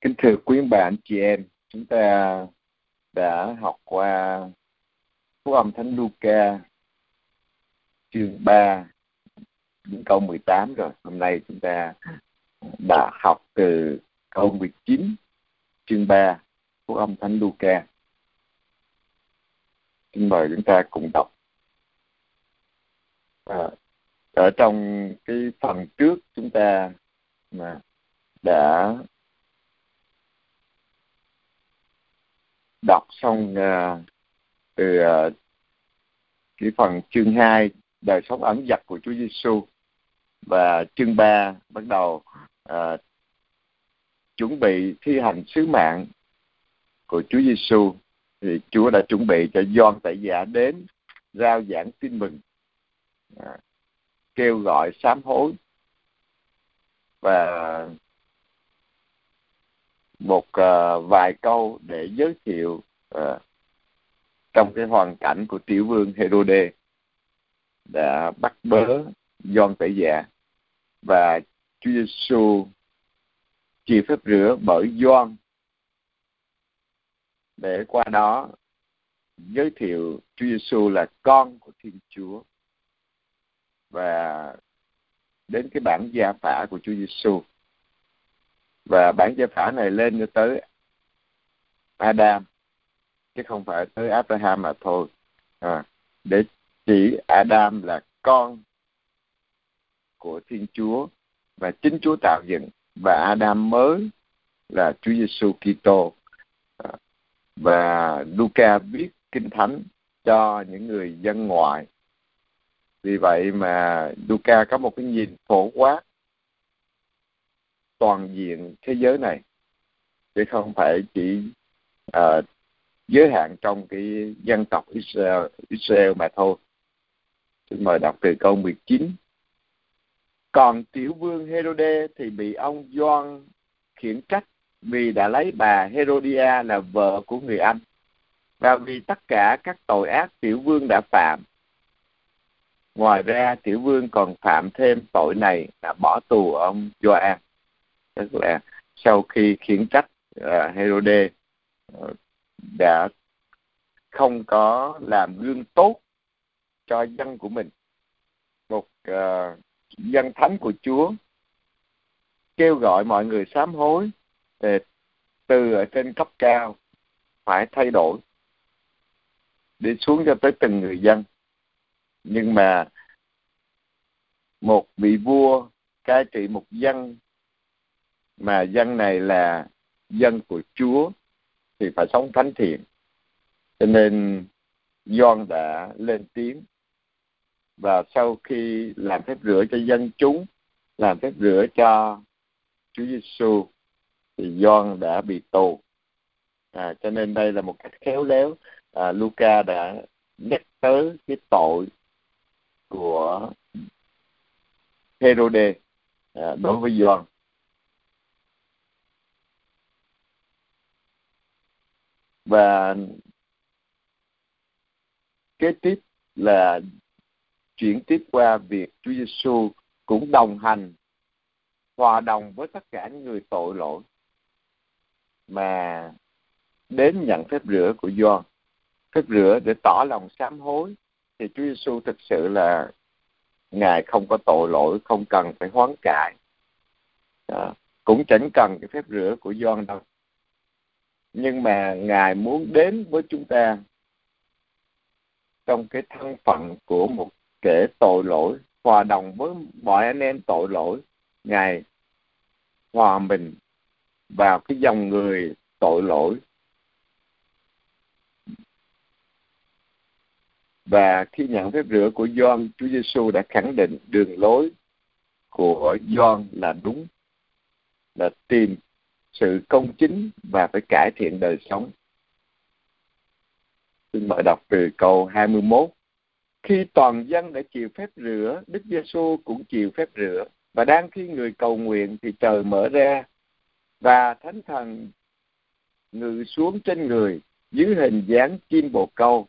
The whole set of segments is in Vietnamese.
Kính thưa quý bạn chị em, chúng ta đã học qua Phúc âm Thánh Luca chương 3 đến câu 18 rồi. Hôm nay chúng ta đã học từ câu 19 chương 3 Phúc âm Thánh Luca. Xin mời chúng ta cùng đọc. Ở trong cái phần trước chúng ta đã đọc xong từ cái phần chương 2 đời sống ẩn dật của Chúa Giêsu, và chương 3 bắt đầu chuẩn bị thi hành sứ mạng của Chúa Giêsu. Thì Chúa đã chuẩn bị cho Gioan Tẩy Giả đến rao giảng tin mừng, kêu gọi sám hối, và một vài câu để giới thiệu trong cái hoàn cảnh của tiểu vương Herode đã bắt bớ Gioan Tẩy Giả, và Chúa Giêsu chịu phép rửa bởi Gioan để qua đó giới thiệu Chúa Giêsu là con của Thiên Chúa, và đến cái bản gia phả của Chúa Giêsu. Và bản gia phả này lên cho tới Adam, chứ không phải tới Abraham mà thôi, để chỉ Adam là con của Thiên Chúa và chính Chúa tạo dựng, và Adam mới là Chúa Giêsu Kitô. Và Luca viết Kinh Thánh cho những người dân ngoại. Vì vậy mà Luca có một cái nhìn phổ quát toàn diện thế giới này, chứ không phải chỉ giới hạn trong cái dân tộc Israel mà thôi. Xin mời đọc từ câu 19. Còn tiểu vương Herode thì bị ông Gioan khiển trách vì đã lấy bà Herodia là vợ của người anh, và vì tất cả các tội ác tiểu vương đã phạm. Ngoài ra tiểu vương còn phạm thêm tội này là bỏ tù ông Gioan. Tức là sau khi khiển trách Herode đã không có làm gương tốt cho dân của mình, một dân thánh của Chúa kêu gọi mọi người sám hối từ ở trên cấp cao phải thay đổi đi xuống cho tới từng người dân. Nhưng mà một vị vua cai trị một dân mà dân này là dân của Chúa thì phải sống thánh thiện. Cho nên Gioan đã lên tiếng, và sau khi làm phép rửa cho dân chúng, làm phép rửa cho Chúa Giêsu, thì Gioan đã bị tù. Cho nên đây là một cách khéo léo, Luca đã nhắc tới cái tội của Herode đối với Gioan. Và kế tiếp là chuyển tiếp qua việc Chúa Giêsu cũng đồng hành, hòa đồng với tất cả những người tội lỗi mà đến nhận phép rửa của Gioan, phép rửa để tỏ lòng sám hối. Thì Chúa Giêsu thực sự là Ngài không có tội lỗi, không cần phải hoán cải, cũng chẳng cần cái phép rửa của Gioan đâu. Nhưng mà Ngài muốn đến với chúng ta trong cái thân phận của một kẻ tội lỗi, hòa đồng với mọi anh em tội lỗi. Ngài hòa mình vào cái dòng người tội lỗi. Và khi nhận phép rửa của Gioan, Chúa Giêsu đã khẳng định đường lối của Gioan là đúng, là tìm sự công chính và phải cải thiện đời sống. Xin mời đọc từ câu 21. Khi toàn dân đã chịu phép rửa, Đức Giêsu cũng chịu phép rửa, và đang khi người cầu nguyện thì trời mở ra, và Thánh Thần ngự xuống trên người dưới hình dáng chim bồ câu.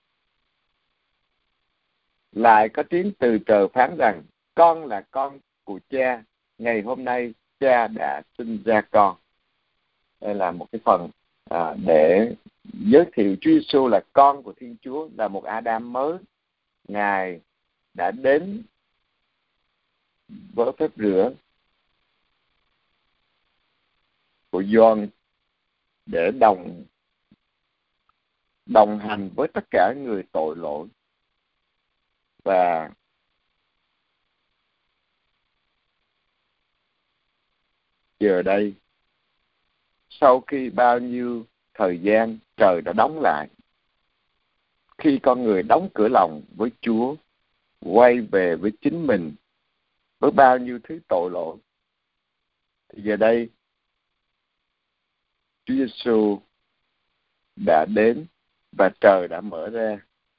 Lại có tiếng từ trời phán rằng: con là con của cha, ngày hôm nay cha đã sinh ra con. Đây là một cái phần để giới thiệu Chúa Giêsu là con của Thiên Chúa, là một Adam mới. Ngài đã đến với phép rửa của Gioan để đồng hành với tất cả người tội lỗi. Và giờ đây, sau khi bao nhiêu thời gian trời đã đóng lại, khi con người đóng cửa lòng với Chúa, quay về với chính mình với bao nhiêu thứ tội lỗi, thì giờ đây Chúa Giêsu đã đến và trời đã mở ra.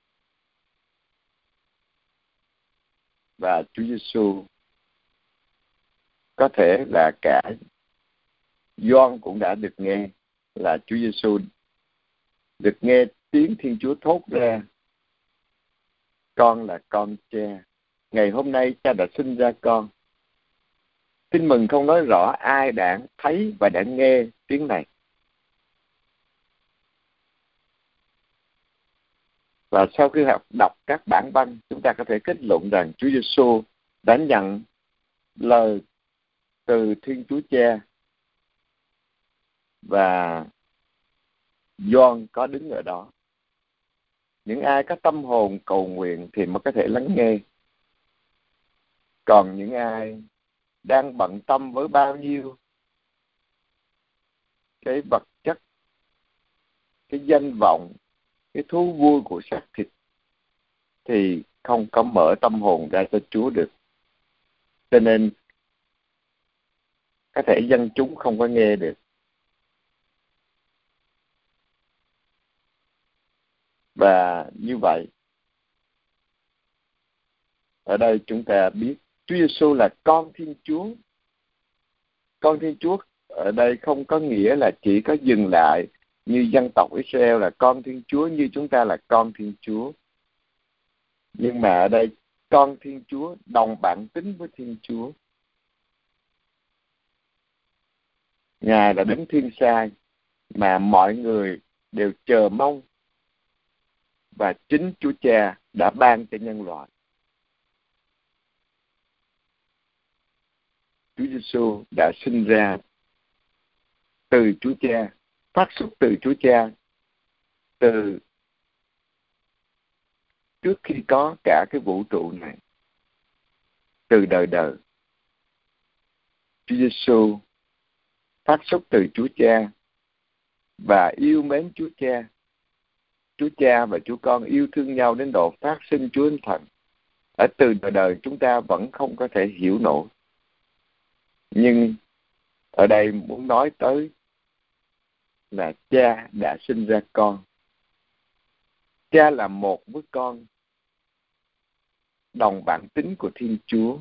Và Chúa Giêsu có thể là cả Gioan cũng đã được nghe, là Chúa Giêsu được nghe tiếng Thiên Chúa thốt ra: con là con cha, ngày hôm nay cha đã sinh ra con. Tin mừng không nói rõ ai đã thấy và đã nghe tiếng này. Và sau khi đọc các bản văn, chúng ta có thể kết luận rằng Chúa Giêsu đã nhận lời từ Thiên Chúa Cha, và Gioan có đứng ở đó. Những ai có tâm hồn cầu nguyện thì mới có thể lắng nghe. Còn những ai đang bận tâm với bao nhiêu cái vật chất, cái danh vọng, cái thú vui của xác thịt, thì không có mở tâm hồn ra cho Chúa được. Cho nên có thể dân chúng không có nghe được. Và như vậy, ở đây chúng ta biết Chúa Giêsu là con Thiên Chúa. Con Thiên Chúa ở đây không có nghĩa là chỉ có dừng lại như dân tộc Israel là con Thiên Chúa, như chúng ta là con Thiên Chúa. Nhưng mà ở đây con Thiên Chúa đồng bản tính với Thiên Chúa. Ngài là đấng thiên sai mà mọi người đều chờ mong, và chính Chúa Cha đã ban cho nhân loại. Chúa Giêsu đã sinh ra từ Chúa Cha, phát xuất từ Chúa Cha, từ trước khi có cả cái vũ trụ này, từ đời đời. Chúa Giêsu phát xuất từ Chúa Cha và yêu mến Chúa Cha. Chúa Cha và Chúa Con yêu thương nhau đến độ phát sinh Chúa Thánh Thần. Ở từ đời đời chúng ta vẫn không có thể hiểu nổi. Nhưng ở đây muốn nói tới là Cha đã sinh ra con. Cha là một với con, đồng bản tính của Thiên Chúa,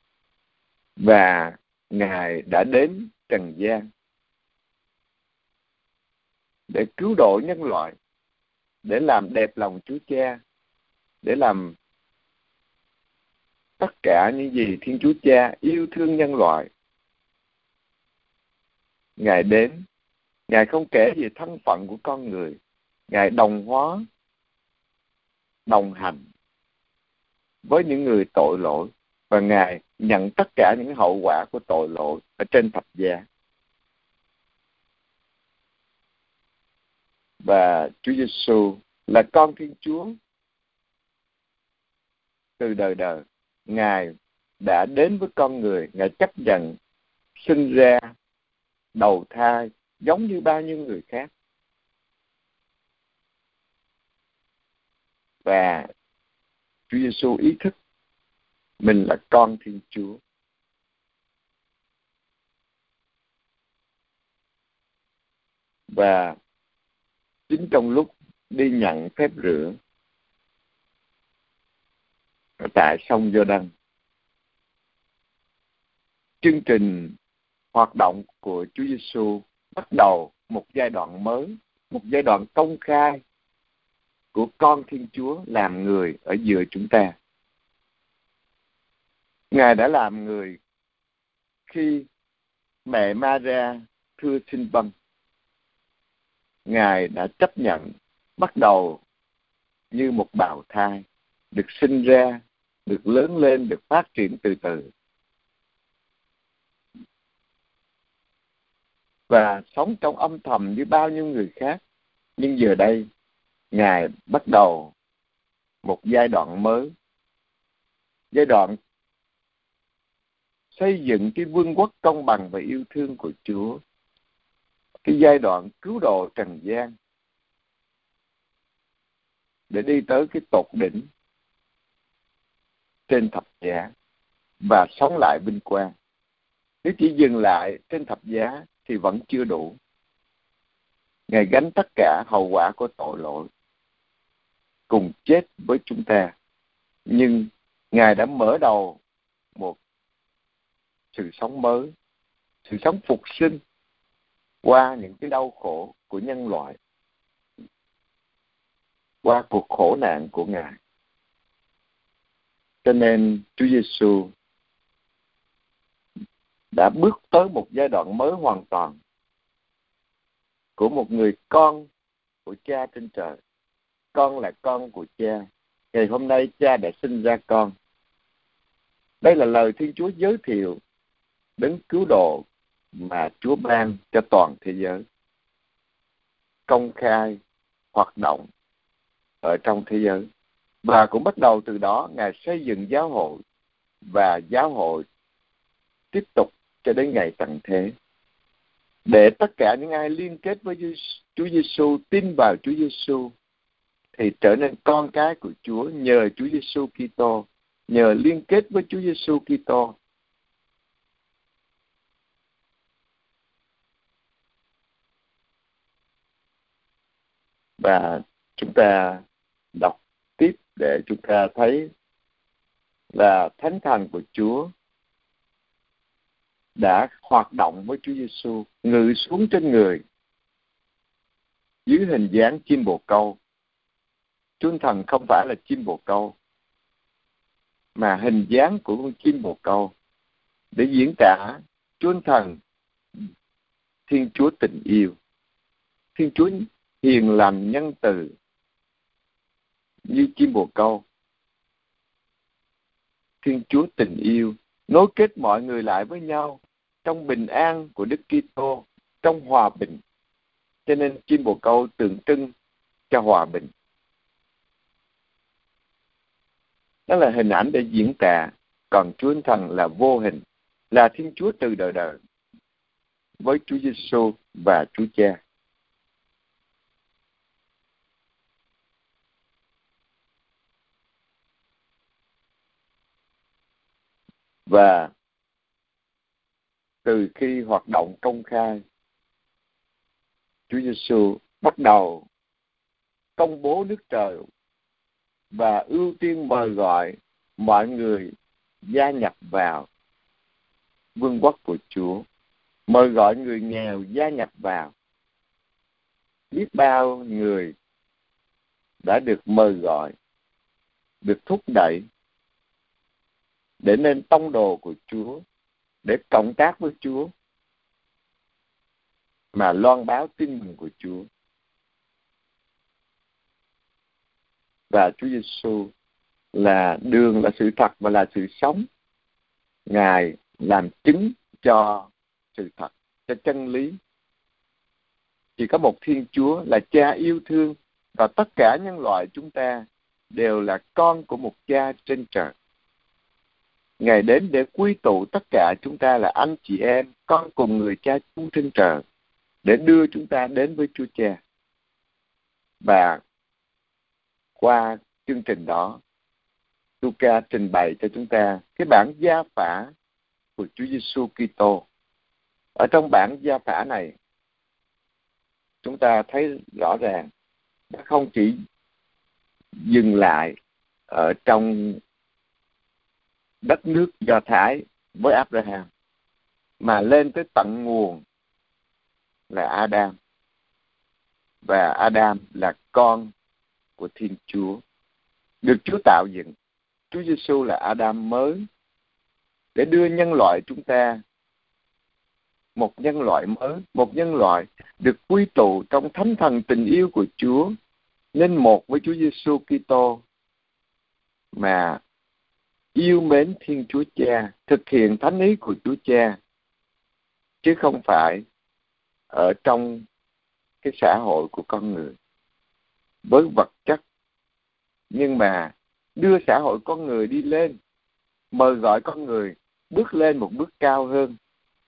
và Ngài đã đến trần gian để cứu độ nhân loại, để làm đẹp lòng Chúa Cha, để làm tất cả những gì Thiên Chúa Cha yêu thương nhân loại. Ngài đến, Ngài không kể về thân phận của con người. Ngài đồng hóa, đồng hành với những người tội lỗi, và Ngài nhận tất cả những hậu quả của tội lỗi ở trên thập giá. Và Chúa Giêsu là con Thiên Chúa từ đời đời. Ngài đã đến với con người. Ngài chấp nhận sinh ra, đầu thai giống như bao nhiêu người khác. Và Chúa Giêsu ý thức mình là con Thiên Chúa. Và chính trong lúc đi nhận phép rửa tại sông Giô-đanh, chương trình hoạt động của Chúa Giêsu bắt đầu một giai đoạn mới, một giai đoạn công khai của con Thiên Chúa làm người ở giữa chúng ta. Ngài đã làm người khi mẹ Ma-ra thưa xin vâng. Ngài đã chấp nhận bắt đầu như một bào thai, được sinh ra, được lớn lên, được phát triển từ từ. Và sống trong âm thầm như bao nhiêu người khác. Nhưng giờ đây, Ngài bắt đầu một giai đoạn mới. Giai đoạn xây dựng cái vương quốc công bằng và yêu thương của Chúa. Cái giai đoạn cứu độ trần gian. Để đi tới cái tột đỉnh trên thập giá và sống lại vinh quang. Nếu chỉ dừng lại trên thập giá thì vẫn chưa đủ. Ngài gánh tất cả hậu quả của tội lỗi, cùng chết với chúng ta. Nhưng Ngài đã mở đầu một sự sống mới, sự sống phục sinh qua những cái đau khổ của nhân loại, qua cuộc khổ nạn của Ngài. Cho nên Chúa Giêsu đã bước tới một giai đoạn mới hoàn toàn của một người con của Cha trên trời. Con là con của Cha. Ngày hôm nay Cha đã sinh ra con. Đây là lời Thiên Chúa giới thiệu đến cứu độ mà Chúa ban cho toàn thế giới. Công khai, hoạt động ở trong thế giới. Và cũng bắt đầu từ đó, Ngài xây dựng giáo hội, và giáo hội tiếp tục cho đến ngày tận thế. Để tất cả những ai liên kết với Chúa Giêsu, tin vào Chúa Giêsu thì trở nên con cái của Chúa nhờ Chúa Giêsu Kitô, nhờ liên kết với Chúa Giêsu Kitô. Và chúng ta đọc tiếp để chúng ta thấy là Thánh Thần của Chúa đã hoạt động với Chúa Giêsu, ngự xuống trên người dưới hình dáng chim bồ câu. Chúa Thần không phải là chim bồ câu, mà hình dáng của con chim bồ câu để diễn tả Chúa Thần, Thiên Chúa tình yêu, Thiên Chúa hiền lành nhân từ như chim bồ câu. Thiên Chúa tình yêu nối kết mọi người lại với nhau trong bình an của Đức Kitô, trong hòa bình. Cho nên chim bồ câu tượng trưng cho hòa bình. Đó là hình ảnh để diễn tả. Còn Chúa Thần là vô hình, là Thiên Chúa từ đời đời với Chúa Giêsu và Chúa Cha. Và từ khi hoạt động công khai, Chúa Giêsu bắt đầu công bố nước trời và ưu tiên mời gọi mọi người gia nhập vào vương quốc của Chúa, mời gọi người nghèo gia nhập vào. Biết bao người đã được mời gọi, được thúc đẩy để nên tông đồ của Chúa, để cộng tác với Chúa mà loan báo tin mừng của Chúa. Và Chúa Giêsu là đường, là sự thật và là sự sống. Ngài làm chứng cho sự thật, cho chân lý. Chỉ có một Thiên Chúa là Cha yêu thương, và tất cả nhân loại chúng ta đều là con của một Cha trên trời. Ngài đến để quy tụ tất cả chúng ta là anh chị em, con cùng người Cha chung trên trời, để đưa chúng ta đến với Chúa Cha. Và qua chương trình đó, Luca trình bày cho chúng ta cái bản gia phả của Chúa Giêsu Kitô. Ở trong bản gia phả này, chúng ta thấy rõ ràng nó không chỉ dừng lại ở trong đất nước Do Thái với Abraham, mà lên tới tận nguồn là Adam. Và Adam là con của Thiên Chúa, được Chúa tạo dựng. Chúa Giêsu là Adam mới để đưa nhân loại chúng ta một nhân loại mới, một nhân loại được quy tụ trong thánh thần tình yêu của Chúa, nên một với Chúa Giêsu Kitô, mà yêu mến Thiên Chúa Cha, thực hiện thánh ý của Chúa Cha, chứ không phải ở trong cái xã hội của con người với vật chất, nhưng mà đưa xã hội con người đi lên, mời gọi con người bước lên một bước cao hơn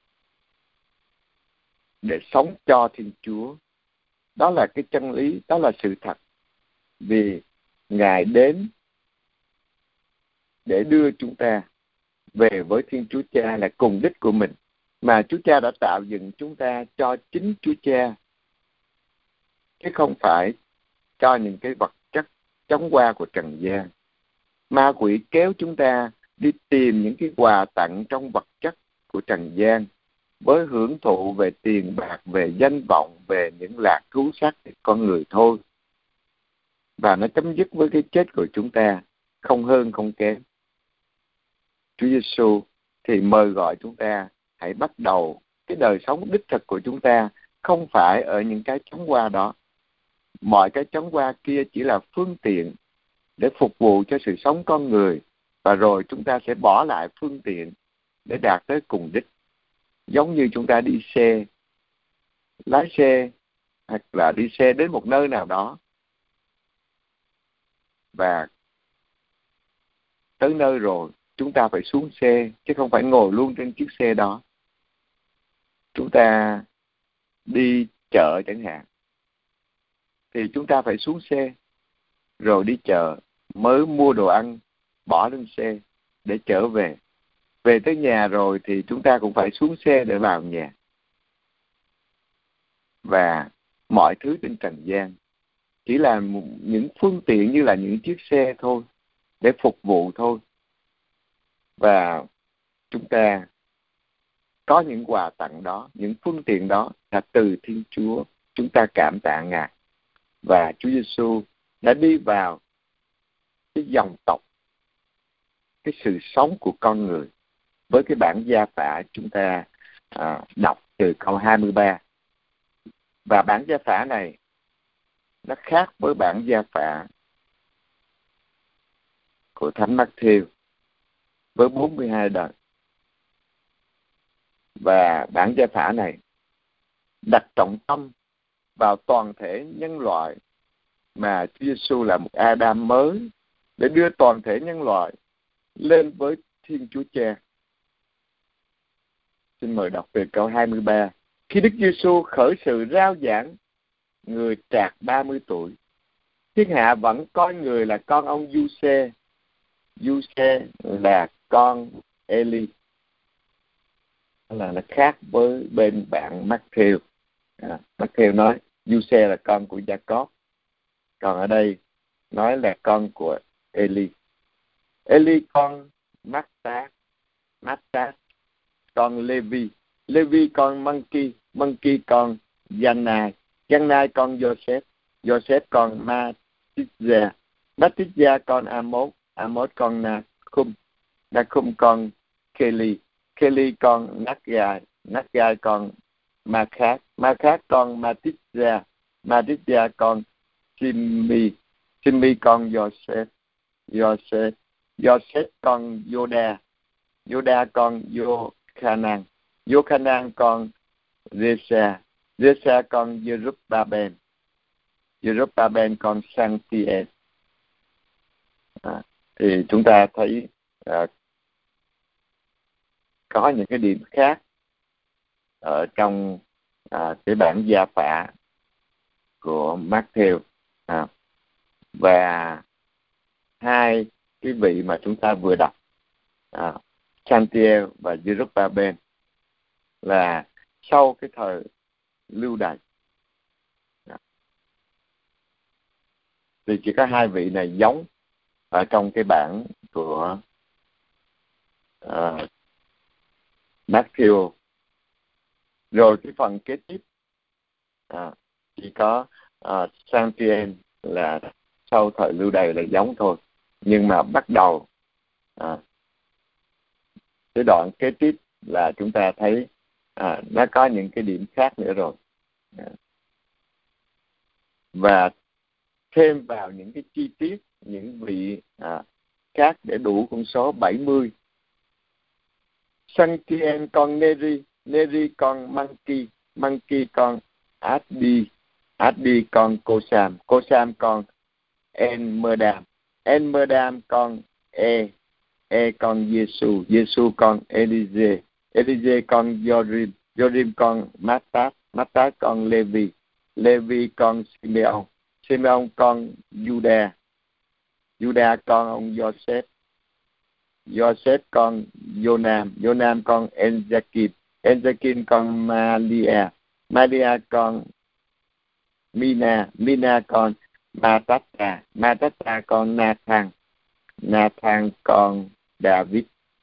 để sống cho Thiên Chúa. Đó là cái chân lý, đó là sự thật. Vì Ngài đến để đưa chúng ta về với Thiên Chúa Cha là cùng đích của mình, mà Chúa Cha đã tạo dựng chúng ta cho chính Chúa Cha, chứ không phải cho những cái vật chất chóng qua của trần gian. Ma quỷ kéo chúng ta đi tìm những cái quà tặng trong vật chất của trần gian, với hưởng thụ về tiền bạc, về danh vọng, về những lạc thú xác thịt con người thôi. Và nó chấm dứt với cái chết của chúng ta, không hơn không kém. Chúa Giêsu thì mời gọi chúng ta hãy bắt đầu cái đời sống đích thực của chúng ta, không phải ở những cái chóng qua đó. Mọi cái chóng qua kia chỉ là phương tiện để phục vụ cho sự sống con người, và rồi chúng ta sẽ bỏ lại phương tiện để đạt tới cùng đích. Giống như chúng ta đi xe, lái xe, hoặc là đi xe đến một nơi nào đó, và tới nơi rồi chúng ta phải xuống xe, chứ không phải ngồi luôn trên chiếc xe đó. Chúng ta đi chợ chẳng hạn, thì chúng ta phải xuống xe, rồi đi chợ, mới mua đồ ăn, bỏ lên xe để trở về. Về tới nhà rồi thì chúng ta cũng phải xuống xe để vào nhà. Và mọi thứ trên trần gian chỉ là những phương tiện, như là những chiếc xe thôi, để phục vụ thôi. Và chúng ta có những quà tặng đó, những phương tiện đó là từ Thiên Chúa. Chúng ta cảm tạ Ngài. Và Chúa Giêsu đã đi vào cái dòng tộc, cái sự sống của con người, với cái bản gia phả chúng ta đọc từ câu 23. Và bản gia phả này nó khác với bản gia phả của Thánh Mác-thêu với 42 đoạn. Và bản gia phả này đặt trọng tâm vào toàn thể nhân loại, mà Chúa Giêsu là một Adam mới để đưa toàn thể nhân loại lên với Thiên Chúa Cha. Xin mời đọc từ câu 23. Khi Đức Giêsu khởi sự rao giảng, người trạc 30 tuổi, thiên hạ vẫn coi người là con ông Giuse. Giuse là con Eli. Là nó khác với bên bạn Mác-thêu. Mác-thêu nói Giuse là con của Gia-cốp, còn ở đây nói là con của Eli. Eli con Mát-tát, Mát-tát con Lê-vi, Lê-vi con Mân-ki, Mân-ki con Giannai, Giannai con Giô-sép, Giô-sép con Ma-tít-gia, Ma-tít-gia con Amos, Amos con Na-khum, Na-khum con Kê-li, Kê-li con Nát-gai, Nát-gai con Ma-khát, Ma-khát con Ma-tít-gia, Ma-tít-gia con Sim-mi, Sim-mi con Giô-sép, Giô-sép, Giô-sép con Giô-đa, Giô-đa con Giô-kha-nan, Giô-kha-nan con Rê-sa, Rê-sa con Giê-rúp-ba-ben, Giê-rúp-ba-ben con Sang-ti-ên. Thì chúng ta thấy có những cái điểm khác ở trong cái bản gia phả của Mác-thêu. Và hai cái vị mà chúng ta vừa đọc, Chantiel và Giê-rúp-ba-ben, là sau cái thời lưu đày. Thì chỉ có hai vị này giống ở trong cái bản của Mác-thêu. Rồi cái phần kế tiếp chỉ có Sang-ti-ên là sau thời lưu đày là giống thôi. Nhưng mà bắt đầu cái đoạn kế tiếp là chúng ta thấy nó có những cái điểm khác nữa rồi. Và thêm vào những cái chi tiết, những vị khác để đủ con số 70. Sanctien con Neri, Neri con Manki, Manki con Addi, Addi con Kosam, Kosam con Enmerdam, Enmerdam con con Giêsu, Giêsu con Elise, Elise con Jorim, Jorim con Mattat, Mattat con Levi, Levi con Simeon, Simeon con Juda, Juda con ông Joseph, Joseph con Jonam, Jonam con Enjakin, Enjakin con Malia, Malia con Mina, Mina con Matata, Matata con Nathan, Nathan con David.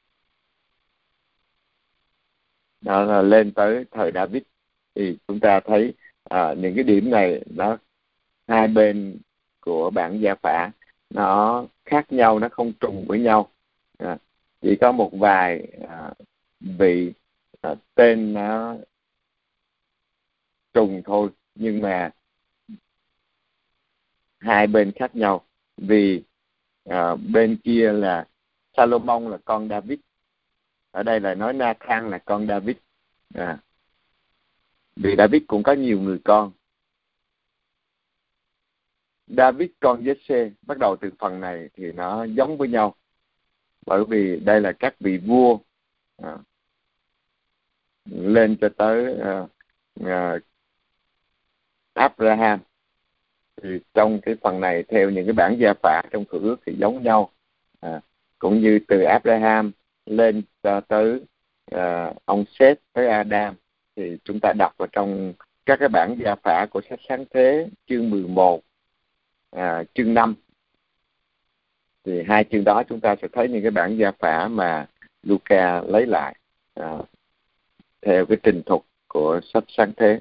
Đó là lên tới thời David thì chúng ta thấy những cái điểm này nó hai bên của bản gia phả nó khác nhau, nó không trùng với nhau. Chỉ có một vài vị tên nó trùng thôi, nhưng mà hai bên khác nhau. Vì bên kia là Salomon là con David, ở đây là nói Nathan là con David. Vì David cũng có nhiều người con. David con Giê-xê, bắt đầu từ phần này thì nó giống với nhau, bởi vì đây là các vị vua lên cho tới Abraham. Thì trong cái phần này theo những cái bản gia phả trong Cựu Ước thì giống nhau, cũng như từ Abraham lên cho tới ông Seth tới Adam. Thì chúng ta đọc vào trong các cái bản gia phả của sách Sáng Thế chương 11, chương 5, thì hai chương đó chúng ta sẽ thấy những cái bản gia phả mà Luca lấy lại theo cái trình thuật của sách Sáng Thế.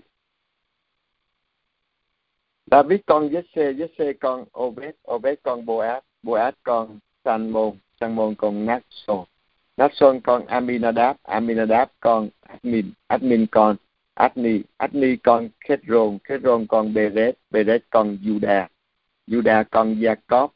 David con Giê-xê, Giê-xê con Obed, Obed con Boaz, Boaz con Salmon, Salmon con Nason, Nason con Aminadab, Aminadab con Admin, Admin con Adni, Adni con Khét-rôn, Khét-rôn con Beret, Beret con Juda, Juda con Jacob,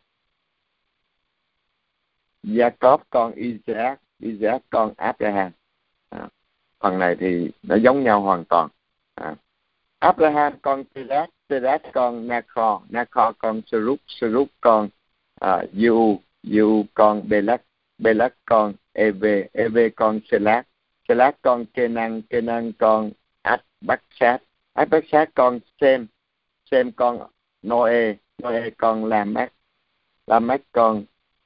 Jacob con Isaac, Isaac con Abraham. Phần này thì nó giống nhau hoàn toàn. Abraham con Terat, Terat con Nachor, Nachor con Serug, Serug con Jehu, Jehu con Belak, Belak con Eve, Eve con Selak, Selak con Kenan, Kenan con Arphaxad, Arphaxad con Sem, Sem con Noe, Noe con Lamech, Lamech con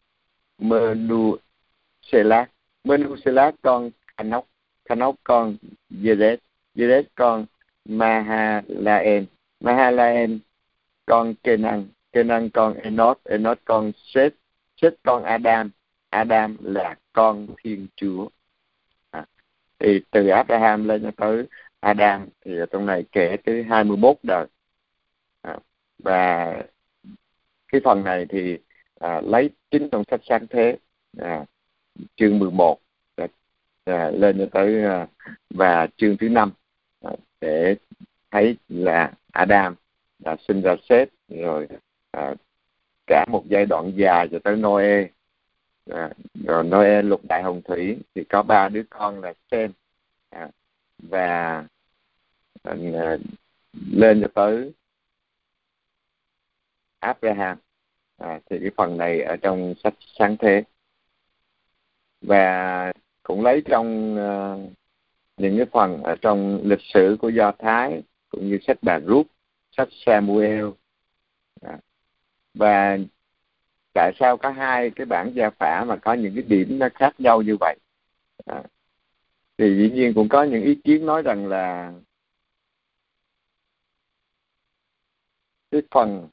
Menuselat, Menuselat con Hanok, Hanok con Jered, Jered con Mahalael, Mahalael con Kenan, Kenan con Enoch, Enoch con Seth, Seth con Adam, Adam là con Thiên Chúa. Thì từ Abraham lên tới Adam thì ở trong này kể tới 21 đời. Và cái phần này thì lấy chính trong sách Sáng Thế chương 11 lên cho tới và chương thứ 5 để thấy là Adam đã sinh ra Seth, rồi cả một giai đoạn dài cho tới Noe, rồi Noe lục đại hồng thủy thì có 3 đứa con là Sem, và lên cho tới Abraham. Thì cái phần này ở trong sách Sáng Thế, và cũng lấy trong những cái phần ở trong lịch sử của Do Thái, cũng như sách Bà Rút, sách Samuel. Và tại sao có hai cái bản gia phả mà có những cái điểm nó khác nhau như vậy? Thì dĩ nhiên cũng có những ý kiến nói rằng là cái phần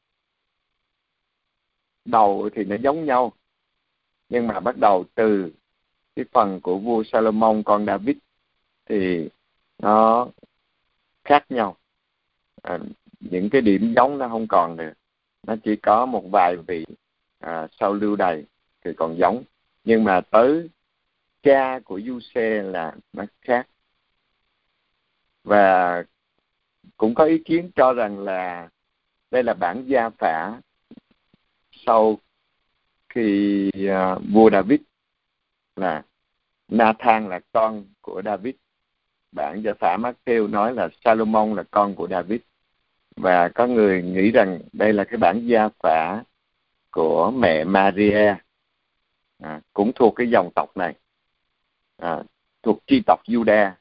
đầu thì nó giống nhau, nhưng mà bắt đầu từ cái phần của vua Salomon con David thì nó khác nhau. Những cái điểm giống nó không còn nữa, nó chỉ có một vài vị sau lưu đày thì còn giống, nhưng mà tới cha của Giuse là nó khác. Và cũng có ý kiến cho rằng là đây là bản gia phả sau khi vua David, là Nathan là con của David. Bản gia phả Matthew nói là Salomon là con của David. Và có người nghĩ rằng đây là cái bản gia phả của mẹ Maria, cũng thuộc cái dòng tộc này, thuộc chi tộc Juda.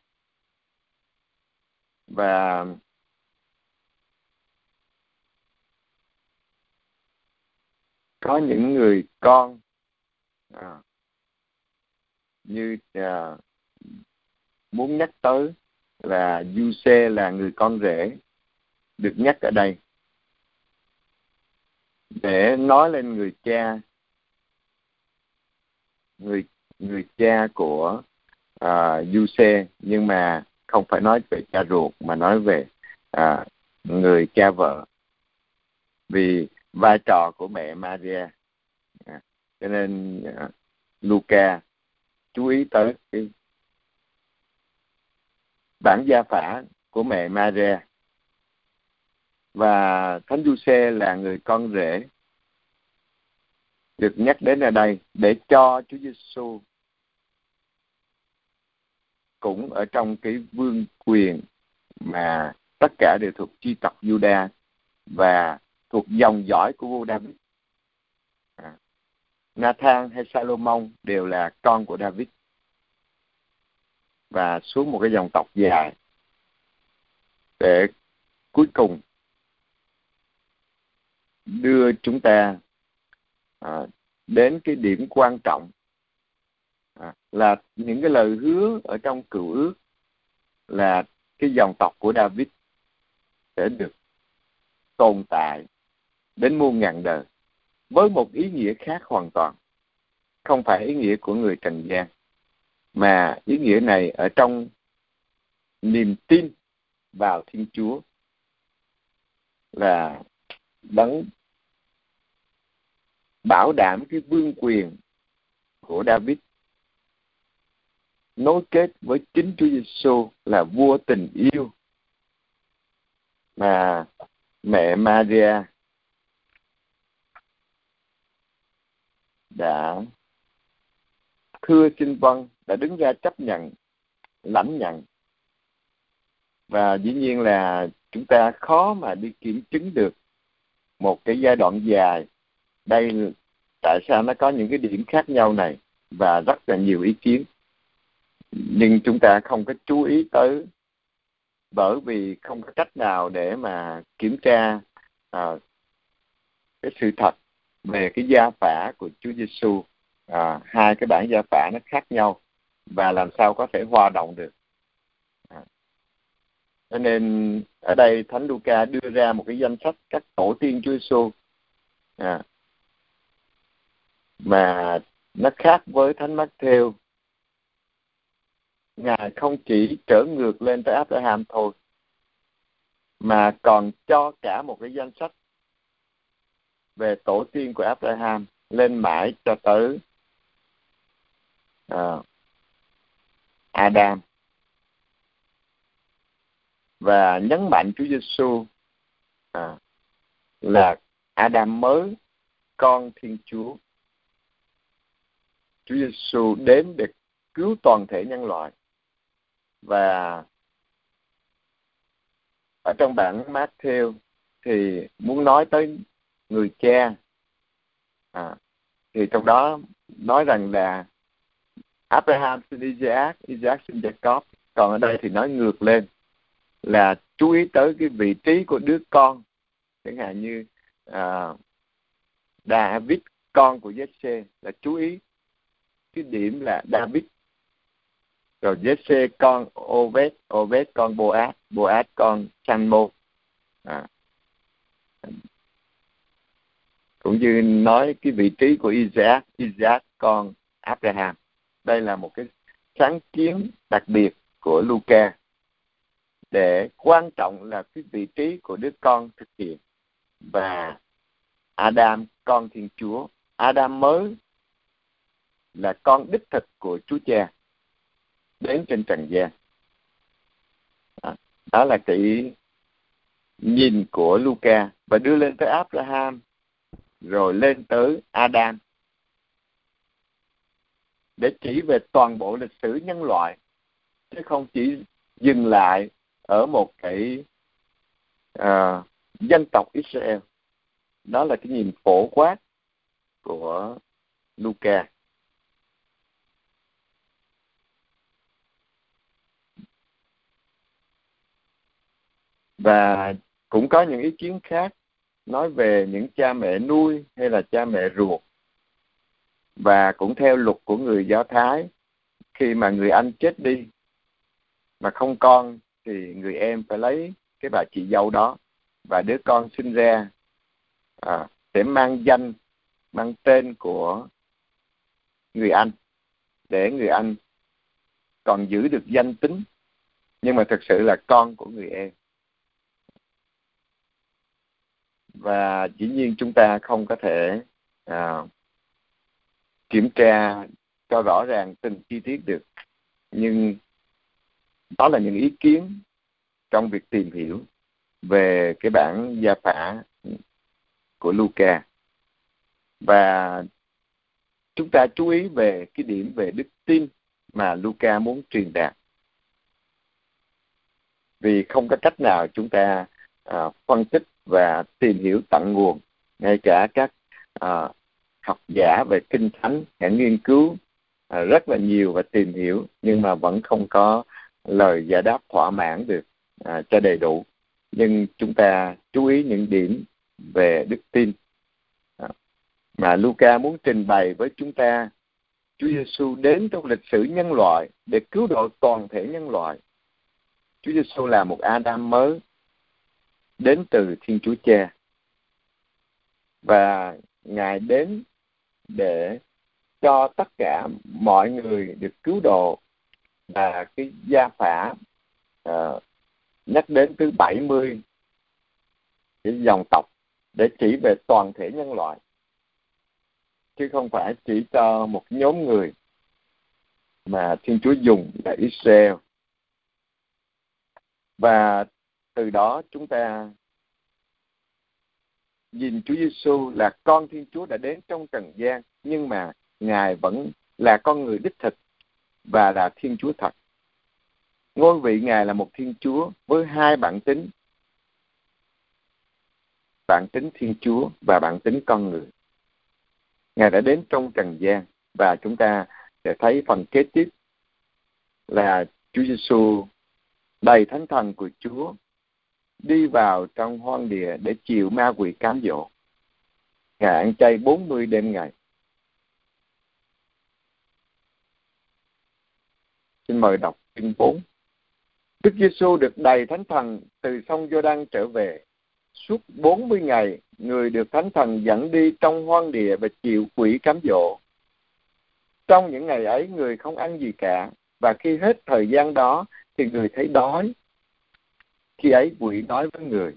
Và có những người con như muốn nhắc tới là Giuse là người con rể được nhắc ở đây để nói lên người cha, người cha của Giuse, nhưng mà không phải nói về cha ruột mà nói về người cha vợ, vì vai trò của mẹ Maria. Cho nên Luca chú ý tới cái bản gia phả của mẹ Maria. Và Thánh Giuse là người con rể được nhắc đến ở đây để cho Chúa Giêsu cũng ở trong cái vương quyền mà tất cả đều thuộc chi tộc Juda và thuộc dòng dõi của vua David. Nathan hay Salomon đều là con của David và xuống một cái dòng tộc dài để cuối cùng đưa chúng ta đến cái điểm quan trọng là những cái lời hứa ở trong Cựu Ước, là cái dòng tộc của David sẽ được tồn tại đến muôn ngàn đời với một ý nghĩa khác hoàn toàn, không phải ý nghĩa của người trần gian, mà ý nghĩa này ở trong niềm tin vào Thiên Chúa, là đấng bảo đảm cái vương quyền của David nối kết với chính Chúa Giêsu là vua tình yêu mà mẹ Maria đã thưa xin vâng, đã đứng ra chấp nhận, lãnh nhận. Và dĩ nhiên là chúng ta khó mà đi kiểm chứng được một cái giai đoạn dài đây tại sao nó có những cái điểm khác nhau này, và rất là nhiều ý kiến, nhưng chúng ta không có chú ý tới, bởi vì không có cách nào để mà kiểm tra cái sự thật về cái gia phả của Chúa Giêsu. Hai cái bản gia phả nó khác nhau và làm sao có thể hòa đồng được. Cho nên ở đây Thánh Luca đưa ra một cái danh sách các tổ tiên Chúa Giêsu mà nó khác với Thánh Matthew. Ngài không chỉ trở ngược lên tới Abraham thôi, mà còn cho cả một cái danh sách về tổ tiên của Abraham lên mãi cho tới Adam, và nhấn mạnh Chúa Giêsu là Adam mới, con Thiên Chúa. Chúa Giêsu đến để cứu toàn thể nhân loại. Và ở trong bản Matthew thì muốn nói tới người cha, thì trong đó nói rằng là Abraham sinh Isaac, Isaac sinh Jacob. Còn ở đây thì nói ngược lên, là chú ý tới cái vị trí của đứa con, chẳng hạn như David con của Giê-xê, là chú ý cái điểm là David, rồi Giê-xê con Obed, Obed con Boaz, Boaz con Salmô. Cũng như nói cái vị trí của Isaac, Isaac con Abraham. Đây là một cái sáng kiến đặc biệt của Luca để quan trọng là cái vị trí của đứa con thực hiện. Và Adam con Thiên Chúa, Adam mới là con đích thực của Chúa Cha đến trên trần gian. Đó là cái nhìn của Luca, và đưa lên tới Abraham, rồi lên tới Adam, để chỉ về toàn bộ lịch sử nhân loại, chứ không chỉ dừng lại ở một cái dân tộc Israel. Đó là cái nhìn phổ quát của Luca. Và cũng có những ý kiến khác nói về những cha mẹ nuôi hay là cha mẹ ruột. Và cũng theo luật của người Do Thái, khi mà người anh chết đi mà không con thì người em phải lấy cái bà chị dâu đó, và đứa con sinh ra sẽ mang danh, mang tên của người anh, để người anh còn giữ được danh tính, nhưng mà thực sự là con của người em. Và dĩ nhiên chúng ta không có thể kiểm tra cho rõ ràng từng chi tiết được, nhưng đó là những ý kiến trong việc tìm hiểu về cái bản gia phả của Luca. Và chúng ta chú ý về cái điểm về đức tin mà Luca muốn truyền đạt, vì không có cách nào chúng ta phân tích và tìm hiểu tận nguồn. Ngay cả các học giả về kinh thánh hãy nghiên cứu rất là nhiều và tìm hiểu, nhưng mà vẫn không có lời giải đáp thỏa mãn được cho đầy đủ. Nhưng chúng ta chú ý những điểm về đức tin mà Luca muốn trình bày với chúng ta. Chúa Giêsu đến trong lịch sử nhân loại để cứu độ toàn thể nhân loại. Chúa Giêsu là một Adam mới đến từ Thiên Chúa Cha, và Ngài đến để cho tất cả mọi người được cứu độ. Và cái gia phả nhắc đến thứ 70 cái dòng tộc, để chỉ về toàn thể nhân loại, chứ không phải chỉ cho một nhóm người mà Thiên Chúa dùng là Israel. Và từ đó chúng ta nhìn Chúa Giêsu là con Thiên Chúa đã đến trong trần gian, nhưng mà Ngài vẫn là con người đích thực và là Thiên Chúa thật. Ngôi vị Ngài là một Thiên Chúa với hai bản tính: bản tính Thiên Chúa và bản tính con người. Ngài đã đến trong trần gian, và chúng ta sẽ thấy phần kế tiếp là Chúa Giêsu đầy thánh thần của Chúa đi vào trong hoang địa để chịu ma quỷ cám dỗ. Ngài ăn chay 40 đêm ngày. Xin mời đọc chương 4. Đức Giêsu được đầy thánh thần từ sông Giô-đăng trở về. Suốt 40 ngày, người được thánh thần dẫn đi trong hoang địa và chịu quỷ cám dỗ. Trong những ngày ấy, người không ăn gì cả, và khi hết thời gian đó thì người thấy đói. Khi ấy quỷ nói với người: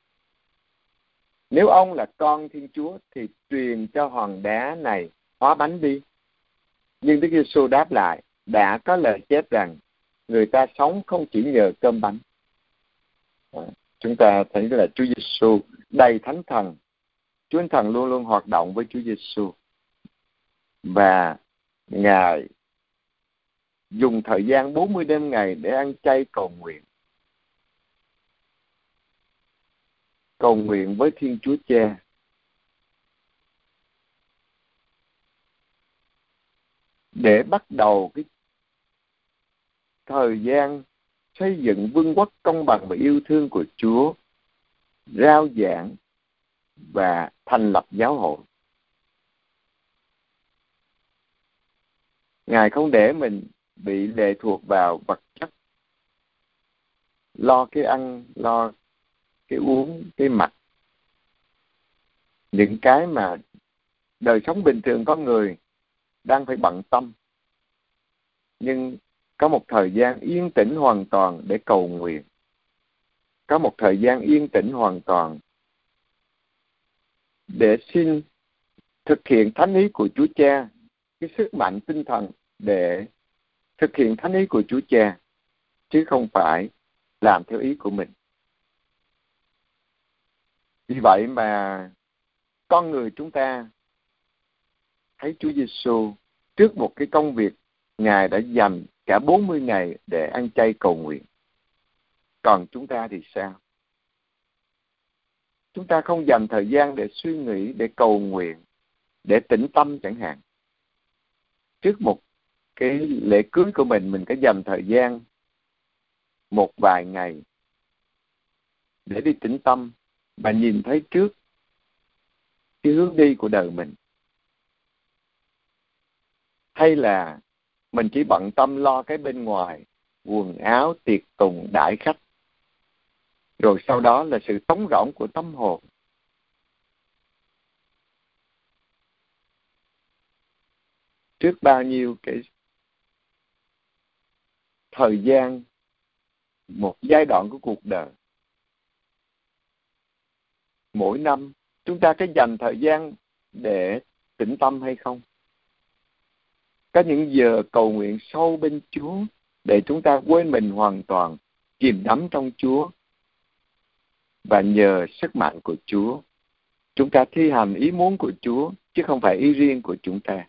nếu ông là con Thiên Chúa thì truyền cho hòn đá này hóa bánh đi. Nhưng Đức Giêsu đáp lại: đã có lời chép rằng người ta sống không chỉ nhờ cơm bánh. Chúng ta thấy là Chúa Giêsu đầy thánh thần. Chúa Thánh Thần luôn luôn hoạt động với Chúa Giêsu, và Ngài dùng thời gian 40 đêm ngày để ăn chay cầu nguyện. Cầu nguyện với Thiên Chúa Cha. Để bắt đầu cái thời gian xây dựng vương quốc công bằng và yêu thương của Chúa, rao giảng và thành lập giáo hội. Ngài không để mình bị lệ thuộc vào vật chất, lo cái ăn, lo cái uống, cái mặc, những cái mà đời sống bình thường con người đang phải bận tâm. Nhưng có một thời gian yên tĩnh hoàn toàn để cầu nguyện. Có một thời gian yên tĩnh hoàn toàn để xin thực hiện thánh ý của Chúa Cha, cái sức mạnh tinh thần để thực hiện thánh ý của Chúa Cha, chứ không phải làm theo ý của mình. Vì vậy mà con người chúng ta thấy Chúa Giêsu trước một cái công việc, Ngài đã dành cả 40 ngày để ăn chay cầu nguyện. Còn chúng ta thì sao? Chúng ta không dành thời gian để suy nghĩ, để cầu nguyện, để tĩnh tâm chẳng hạn. Trước một cái lễ cưới của mình có dành thời gian một vài ngày để đi tĩnh tâm và nhìn thấy trước cái hướng đi của đời mình. Hay là mình chỉ bận tâm lo cái bên ngoài, quần áo, tiệc tùng, đãi khách, rồi sau đó là sự trống rỗng của tâm hồn. Trước bao nhiêu cái thời gian, một giai đoạn của cuộc đời, mỗi năm chúng ta có dành thời gian để tĩnh tâm hay không? Có những giờ cầu nguyện sâu bên Chúa để chúng ta quên mình hoàn toàn, chìm đắm trong Chúa, và nhờ sức mạnh của Chúa chúng ta thi hành ý muốn của Chúa chứ không phải ý riêng của chúng ta.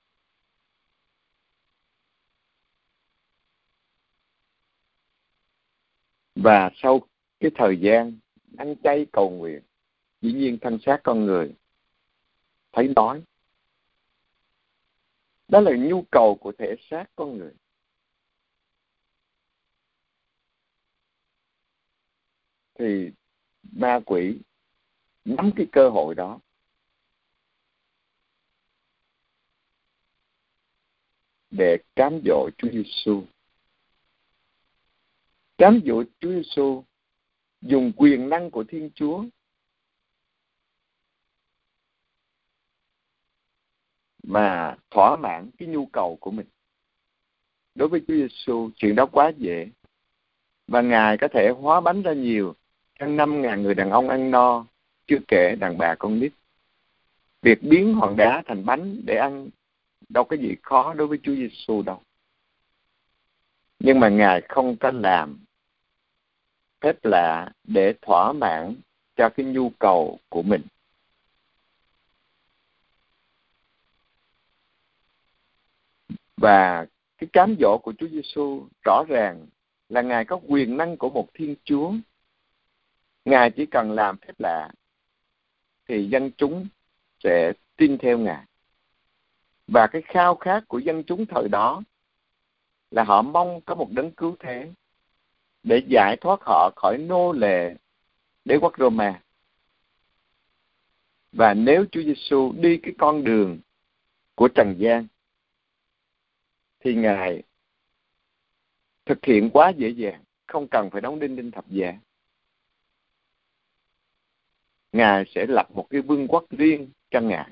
Và sau cái thời gian ăn chay cầu nguyện, dĩ nhiên thân xác con người thấy đói. Đó là nhu cầu của thể xác con người. Thì ma quỷ nắm cái cơ hội đó để cám dỗ Chúa Giêsu. Cám dỗ Chúa Giêsu dùng quyền năng của Thiên Chúa mà thỏa mãn cái nhu cầu của mình. Đối với Chúa Giêsu, chuyện đó quá dễ. Và Ngài có thể hóa bánh ra nhiều, cho 5.000 người đàn ông ăn no, chưa kể đàn bà con nít. Việc biến hòn đá thành bánh để ăn đâu có gì khó đối với Chúa Giêsu đâu. Nhưng mà Ngài không có làm phép lạ để thỏa mãn cho cái nhu cầu của mình. Và cái cám dỗ của Chúa Giêsu rõ ràng là Ngài có quyền năng của một Thiên Chúa. Ngài chỉ cần làm phép lạ thì dân chúng sẽ tin theo Ngài. Và cái khao khát của dân chúng thời đó là họ mong có một đấng cứu thế để giải thoát họ khỏi nô lệ đế quốc Roma. Và nếu Chúa Giêsu đi cái con đường của trần gian thì Ngài thực hiện quá dễ dàng, không cần phải đóng đinh thập giá. Ngài sẽ lập một cái vương quốc riêng cho Ngài.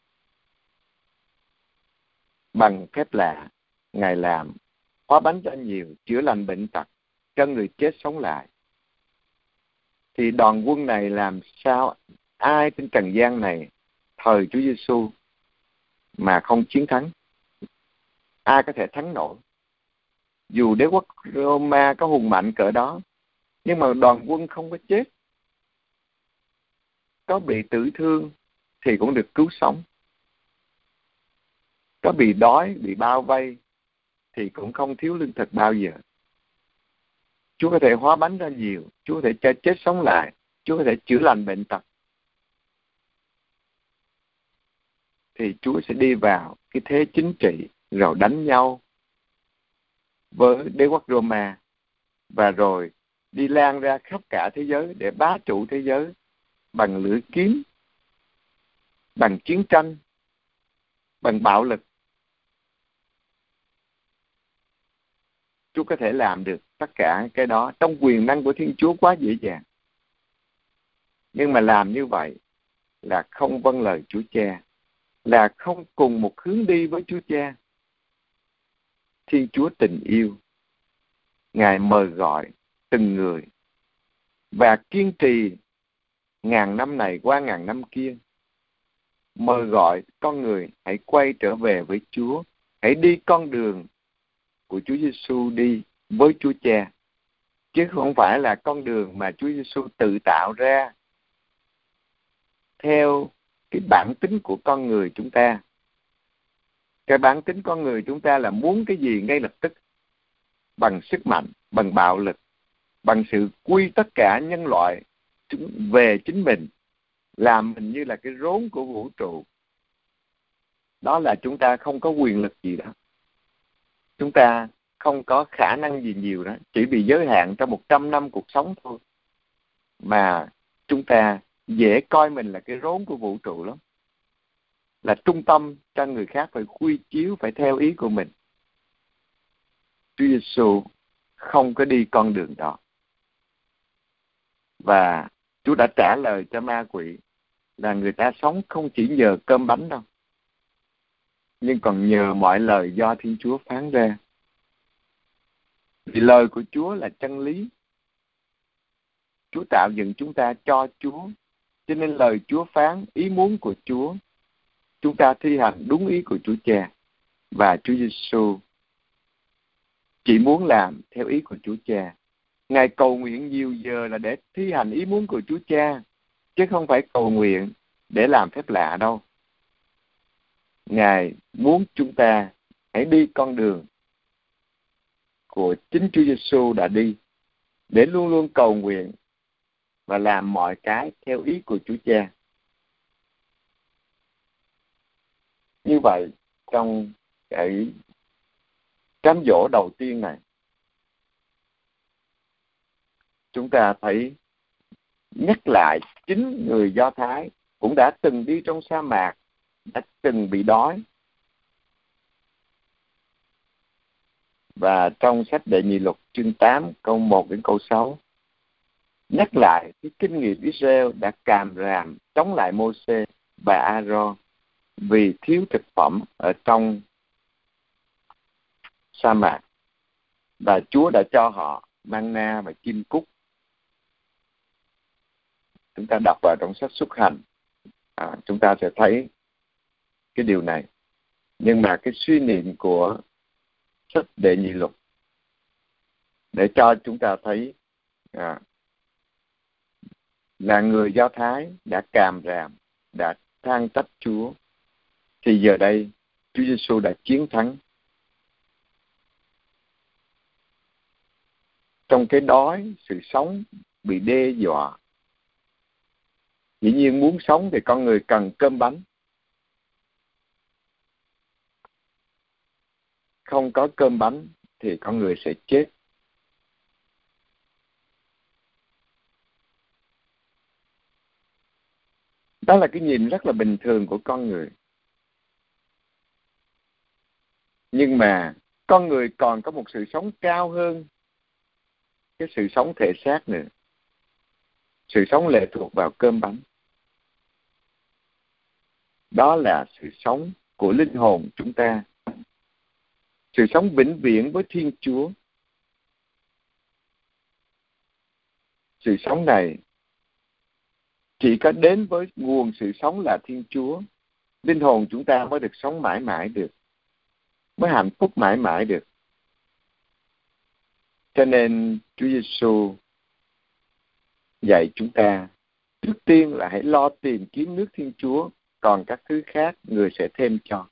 Bằng phép lạ, Ngài làm hóa bánh cho nhiều, chữa lành bệnh tật, cho người chết sống lại. Thì đoàn quân này làm sao ai trên trần gian này thời Chúa Giêsu mà không chiến thắng? Ai có thể thắng nổi? Dù đế quốc Roma có hùng mạnh cỡ đó, nhưng mà đoàn quân không có chết, có bị tử thương thì cũng được cứu sống, có bị đói, bị bao vây thì cũng không thiếu lương thực bao giờ. Chúa có thể hóa bánh ra nhiều, Chúa có thể cho chết sống lại, Chúa có thể chữa lành bệnh tật. Thì Chúa sẽ đi vào cái thế chính trị, rồi đánh nhau với đế quốc Roma, và rồi đi lan ra khắp cả thế giới để bá trụ thế giới bằng lưỡi kiếm, bằng chiến tranh, bằng bạo lực. Chúa có thể làm được tất cả cái đó trong quyền năng của Thiên Chúa quá dễ dàng. Nhưng mà làm như vậy là không vâng lời Chúa Cha, là không cùng một hướng đi với Chúa Cha. Thiên Chúa tình yêu, Ngài mời gọi từng người và kiên trì ngàn năm này qua ngàn năm kia, mời gọi con người hãy quay trở về với Chúa, hãy đi con đường của Chúa Giêsu đi với Chúa Cha. chứ không phải là con đường mà Chúa Giêsu tự tạo ra theo cái bản tính của con người chúng ta. Cái bản tính con người chúng ta là muốn cái gì ngay lập tức, bằng sức mạnh, bằng bạo lực, bằng sự quy tất cả nhân loại về chính mình, làm mình như là cái rốn của vũ trụ. Đó là chúng ta không có quyền lực gì đó. Chúng ta không có khả năng gì nhiều đó, chỉ bị giới hạn trong 100 năm cuộc sống thôi. Mà chúng ta dễ coi mình là cái rốn của vũ trụ lắm, là trung tâm cho người khác phải quy chiếu, phải theo ý của mình. Chúa Giêsu không có đi con đường đó. Và Chúa đã trả lời cho ma quỷ là người ta sống không chỉ nhờ cơm bánh đâu, nhưng còn nhờ mọi lời do Thiên Chúa phán ra. Vì lời của Chúa là chân lý. Chúa tạo dựng chúng ta cho Chúa, cho nên lời Chúa phán, ý muốn của Chúa, chúng ta thi hành đúng ý của Chúa Cha. Và Chúa Giêsu chỉ muốn làm theo ý của Chúa Cha. Ngài cầu nguyện nhiều giờ là để thi hành ý muốn của Chúa Cha, chứ không phải cầu nguyện để làm phép lạ đâu. Ngài muốn chúng ta hãy đi con đường của chính Chúa Giêsu đã đi, để luôn luôn cầu nguyện và làm mọi cái theo ý của Chúa Cha. Như vậy, trong cái cám dỗ đầu tiên này, chúng ta thấy nhắc lại chính người Do Thái cũng đã từng đi trong sa mạc, đã từng bị đói. Và trong sách Đệ Nhị Luật chương 8 câu 1 đến câu 6 nhắc lại cái kinh nghiệm Israel đã càm ràm chống lại Mô-sê và A-rô vì thiếu thực phẩm ở trong sa mạc. Và Chúa đã cho họ manna và chim cút. Chúng ta đọc vào trong sách Xuất Hành, chúng ta sẽ thấy cái điều này. Nhưng mà cái suy niệm của sách Đệ Nhị Luật để cho chúng ta thấy là người Do Thái đã càm ràm, đã than trách Chúa, thì giờ đây Chúa Giêsu đã chiến thắng. Trong cái đói, sự sống bị đe dọa. Dĩ nhiên muốn sống thì con người cần cơm bánh. Không có cơm bánh thì con người sẽ chết. Đó là cái nhìn rất là bình thường của con người. Nhưng mà con người còn có một sự sống cao hơn cái sự sống thể xác nữa. Sự sống lệ thuộc vào cơm bánh. Đó là sự sống của linh hồn chúng ta. Sự sống vĩnh viễn với Thiên Chúa. Sự sống này chỉ có đến với nguồn sự sống là Thiên Chúa, linh hồn chúng ta mới được sống mãi mãi được, mới hạnh phúc mãi mãi được. Cho nên Chúa Giêsu dạy chúng ta, trước tiên là hãy lo tìm kiếm nước Thiên Chúa, còn các thứ khác người sẽ thêm cho.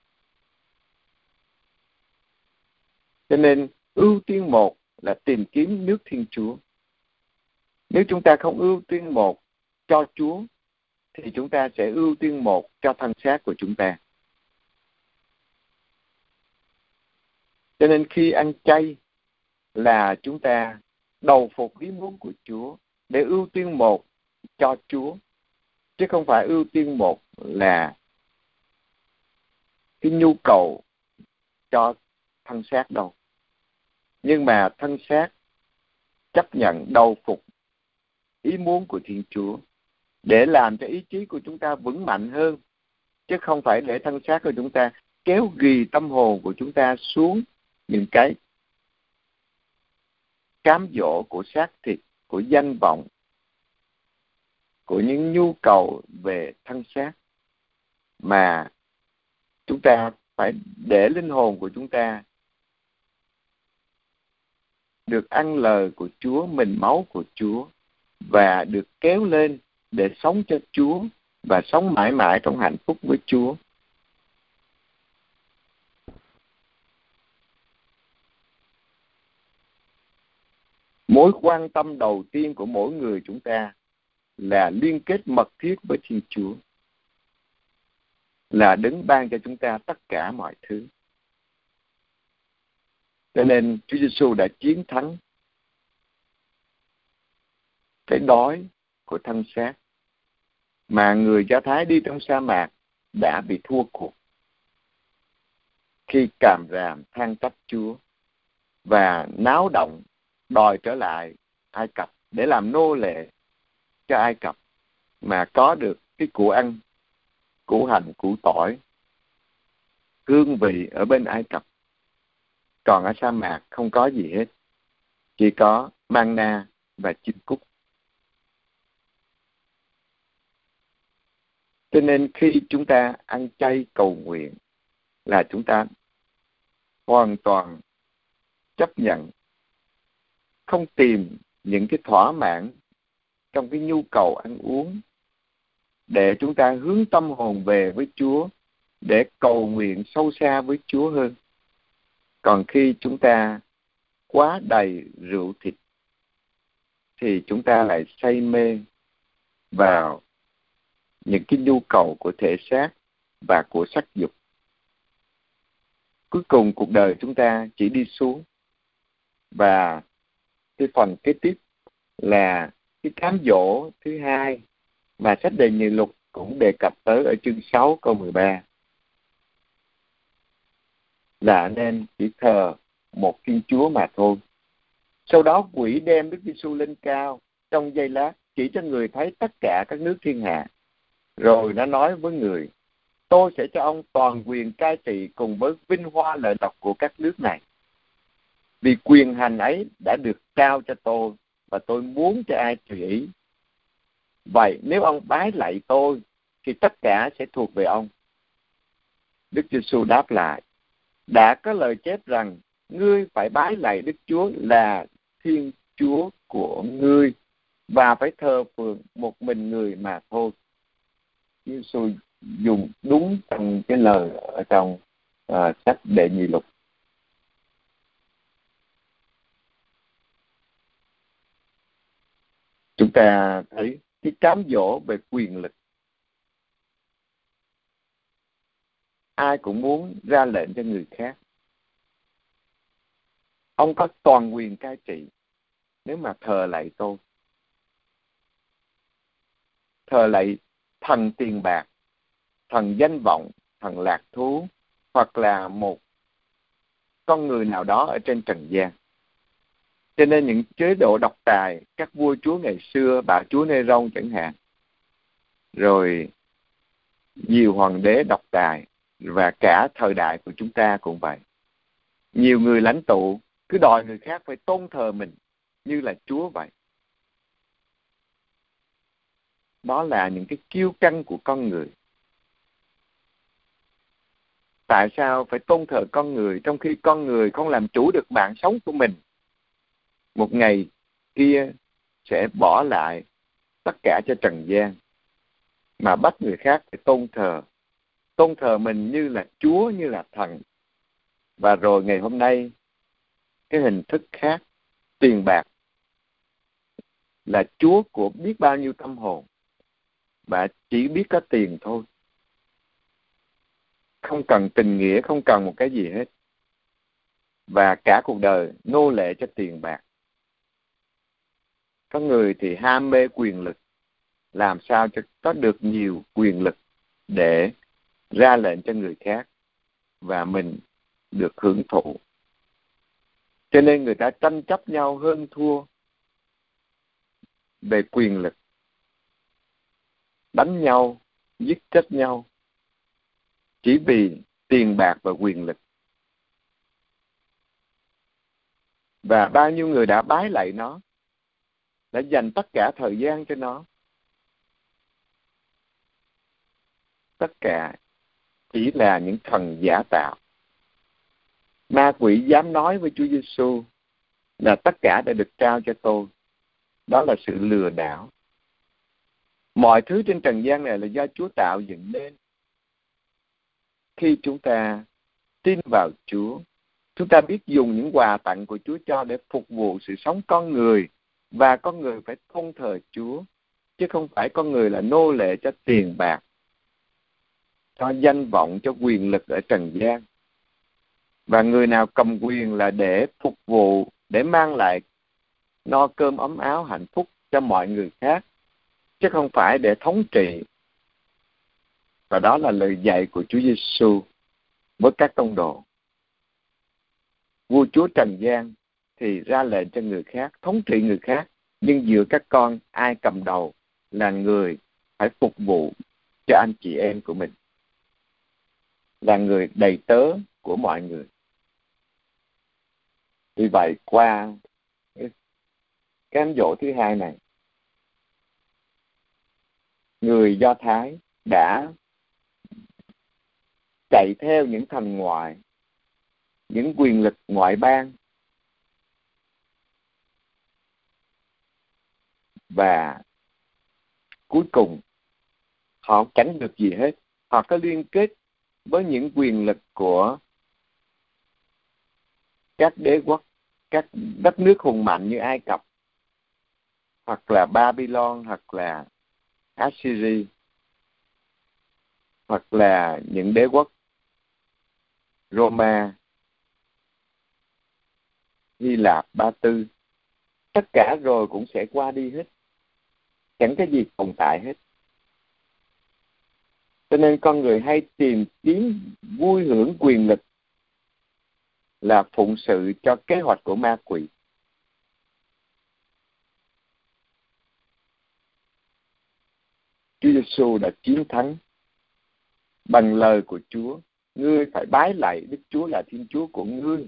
Cho nên ưu tiên một là tìm kiếm nước Thiên Chúa. Nếu chúng ta không ưu tiên một cho Chúa, thì chúng ta sẽ ưu tiên một cho thân xác của chúng ta. Cho nên khi ăn chay là chúng ta đầu phục ý muốn của Chúa để ưu tiên một cho Chúa, chứ không phải ưu tiên một là cái nhu cầu cho thân xác đâu. Nhưng mà thân xác chấp nhận đầu phục ý muốn của Thiên Chúa để làm cho ý chí của chúng ta vững mạnh hơn, chứ không phải để thân xác của chúng ta kéo ghì tâm hồn của chúng ta xuống những cái cám dỗ của xác thịt, của danh vọng, của những nhu cầu về thân xác, mà chúng ta phải để linh hồn của chúng ta được ăn lời của Chúa, mình máu của Chúa, và được kéo lên để sống cho Chúa và sống mãi mãi trong hạnh phúc với Chúa. Mối quan tâm đầu tiên của mỗi người chúng ta là liên kết mật thiết với Thiên Chúa, là Đấng ban cho chúng ta tất cả mọi thứ. Cho nên Chúa Giêsu đã chiến thắng cái đói của thân xác mà người Do Thái đi trong sa mạc đã bị thua cuộc khi càm ràm than trách Chúa và náo động đòi trở lại Ai Cập để làm nô lệ cho Ai Cập mà có được cái của ăn, củ hành, củ tỏi, hương vị ở bên Ai Cập. Còn ở sa mạc không có gì hết, chỉ có manna và chim cút. Cho nên khi chúng ta ăn chay cầu nguyện là chúng ta hoàn toàn chấp nhận, không tìm những cái thỏa mãn trong cái nhu cầu ăn uống, để chúng ta hướng tâm hồn về với Chúa, để cầu nguyện sâu xa với Chúa hơn. Còn khi chúng ta quá đầy rượu thịt thì chúng ta lại say mê vào những cái nhu cầu của thể xác và của sắc dục. Cuối cùng cuộc đời chúng ta chỉ đi xuống. Và cái phần kế tiếp là cái cám dỗ thứ hai mà sách Đề Nhị Luật cũng đề cập tới ở chương 6 câu 13, là nên chỉ thờ một Thiên Chúa mà thôi. Sau đó quỷ đem Đức Giêsu lên cao trong giây lát, chỉ cho người thấy tất cả các nước thiên hạ. Rồi nó nói với người: tôi sẽ cho ông toàn quyền cai trị cùng với vinh hoa lợi lộc của các nước này. Vì quyền hành ấy đã được trao cho tôi, và tôi muốn cho ai tùy ý. Vậy nếu ông bái lạy tôi, thì tất cả sẽ thuộc về ông. Đức Giêsu đáp lại: đã có lời chép rằng, ngươi phải bái lạy Đức Chúa là Thiên Chúa của ngươi, và phải thờ phượng một mình người mà thôi. Chúa Giêsu dùng đúng trong cái lời ở trong sách Đệ Nhị Luật. Chúng ta thấy cái cám dỗ về quyền lực. Ai cũng muốn ra lệnh cho người khác. Ông có toàn quyền cai trị nếu mà thờ lạy tôi. Thờ lạy thần tiền bạc, thần danh vọng, thần lạc thú, hoặc là một con người nào đó ở trên trần gian. Cho nên những chế độ độc tài, các vua chúa ngày xưa, bà chúa Nê-rông chẳng hạn, rồi nhiều hoàng đế độc tài, và cả thời đại của chúng ta cũng vậy. Nhiều người lãnh tụ cứ đòi người khác phải tôn thờ mình như là Chúa vậy. Đó là những cái kiêu căng của con người. Tại sao phải tôn thờ con người trong khi con người không làm chủ được mạng sống của mình? Một ngày kia sẽ bỏ lại tất cả cho trần gian, mà bắt người khác phải tôn thờ mình như là Chúa, như là thần. Và rồi ngày hôm nay, cái hình thức khác, tiền bạc là Chúa của biết bao nhiêu tâm hồn, và chỉ biết có tiền thôi, không cần tình nghĩa, không cần một cái gì hết, và cả cuộc đời nô lệ cho tiền bạc. Có người thì ham mê quyền lực, làm sao cho có được nhiều quyền lực để ra lệnh cho người khác và mình được hưởng thụ. Cho nên người ta tranh chấp nhau hơn thua về quyền lực, đánh nhau, giết chết nhau chỉ vì tiền bạc và quyền lực. Và bao nhiêu người đã bái lạy nó, đã dành tất cả thời gian cho nó. Tất cả chỉ là những thần giả tạo. Ma quỷ dám nói với Chúa Giêsu là tất cả đã được trao cho tôi. Đó là sự lừa đảo. Mọi thứ trên trần gian này là do Chúa tạo dựng nên. Khi chúng ta tin vào Chúa, chúng ta biết dùng những quà tặng của Chúa cho để phục vụ sự sống con người, và con người phải tôn thờ Chúa, chứ không phải con người là nô lệ cho tiền bạc, cho danh vọng, cho quyền lực ở trần gian. Và người nào cầm quyền là để phục vụ, để mang lại no cơm ấm áo hạnh phúc cho mọi người khác, chứ không phải để thống trị. Và đó là lời dạy của Chúa Giêsu với các tông đồ. Vua chúa trần gian thì ra lệnh cho người khác, thống trị người khác, nhưng giữa các con, ai cầm đầu là người phải phục vụ cho anh chị em của mình, là người đầy tớ của mọi người. Vì vậy, qua cái cám dỗ thứ hai này, người Do Thái đã chạy theo những thần ngoại, những quyền lực ngoại bang, và cuối cùng họ không tránh được gì hết. Họ có liên kết với những quyền lực của các đế quốc, các đất nước hùng mạnh như Ai Cập, hoặc là Babylon, hoặc là Assyria, hoặc là những đế quốc Roma, Hy Lạp, Ba Tư. Tất cả rồi cũng sẽ qua đi hết, chẳng cái gì tồn tại hết. Cho nên con người hay tìm kiếm vui hưởng quyền lực là phụng sự cho kế hoạch của ma quỷ. Chúa Giêsu đã chiến thắng bằng lời của Chúa: ngươi phải bái lạy Đức Chúa là Thiên Chúa của ngươi.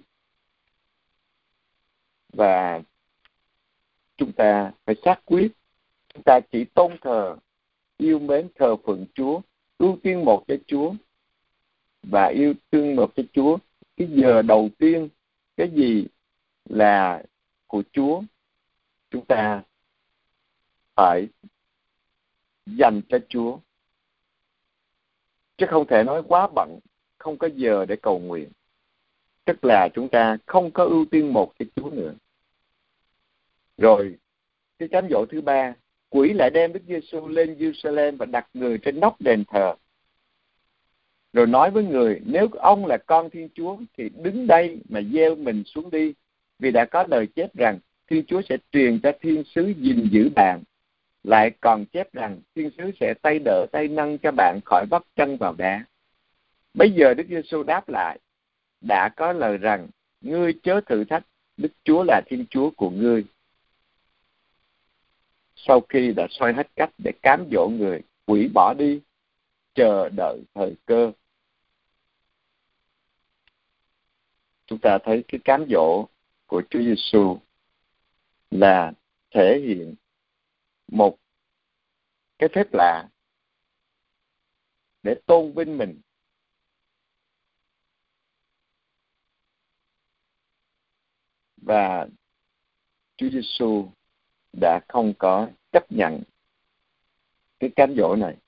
Và chúng ta phải xác quyết, chúng ta chỉ tôn thờ, yêu mến, thờ phượng Chúa, ưu tiên một cho Chúa, và yêu thương một cho Chúa. Cái giờ đầu tiên, cái gì là của Chúa, chúng ta phải dành cho Chúa, chứ không thể nói quá bận, không có giờ để cầu nguyện. Tức là chúng ta không có ưu tiên một cho Chúa nữa. Rồi cái cám dỗ thứ ba, quỷ lại đem Đức Giêsu lên Jerusalem và đặt người trên nóc đền thờ, rồi nói với người: nếu ông là con Thiên Chúa thì đứng đây mà gieo mình xuống đi, vì đã có lời chép rằng Thiên Chúa sẽ truyền cho thiên sứ gìn giữ bạn, lại còn chép rằng thiên sứ sẽ tay đỡ tay nâng cho bạn khỏi vấp chân vào đá. Bây giờ Đức Giêsu đáp lại: đã có lời rằng ngươi chớ thử thách Đức Chúa là Thiên Chúa của ngươi. Sau khi đã xoay hết cách để cám dỗ người, quỷ bỏ đi, chờ đợi thời cơ. Chúng ta thấy cái cám dỗ của Chúa Giêsu là thể hiện một cái phép lạ để tôn vinh mình. Và Chúa Giêsu đã không có chấp nhận cái cám dỗ này,